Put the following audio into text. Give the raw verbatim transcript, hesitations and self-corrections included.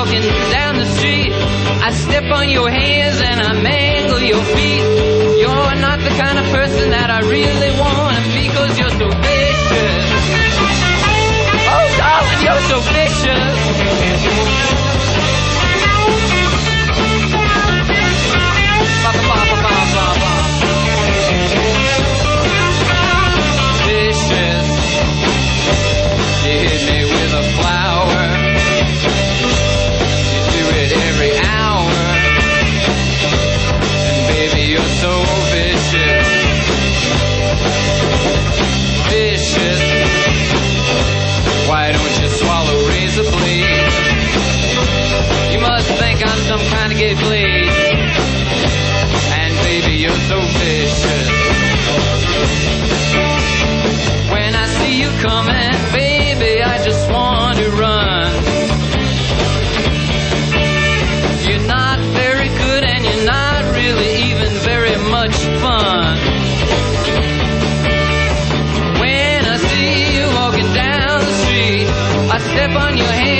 walking down the street, I step on your hands and I mangle your feet. You're not the kind of person that I really want to be, 'cause you're so vicious. Oh, darling, you're so vicious. Ba, ba, ba, ba, ba, ba. Vicious. You hit me with a flower. You do it every hour. And baby, you're so vicious. Vicious. Why don't you swallow razor blade? You must think I'm some kind of gay blade. And baby, you're so vicious. When I see you coming, baby, I just want to run. You're not very good and you're not really even very much fun. When I see you walking down the street, I step on your hand